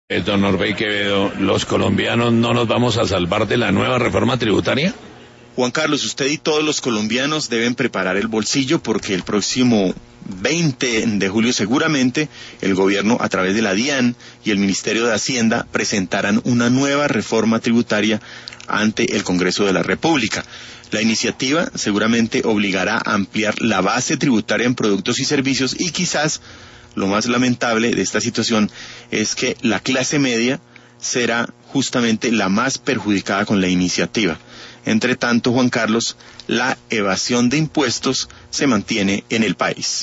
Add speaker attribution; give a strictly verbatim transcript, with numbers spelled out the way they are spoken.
Speaker 1: Eh, don Orbey Quevedo, ¿los colombianos no nos vamos a salvar de la nueva reforma tributaria?
Speaker 2: Juan Carlos, usted y todos los colombianos deben preparar el bolsillo porque el próximo veinte de julio seguramente el gobierno a través de la DIAN y el Ministerio de Hacienda presentarán una nueva reforma tributaria ante el Congreso de la República. La iniciativa seguramente obligará a ampliar la base tributaria en productos y servicios y quizás lo más lamentable de esta situación es que la clase media será justamente la más perjudicada con la iniciativa. Entre tanto, Juan Carlos, la evasión de impuestos se mantiene en el país.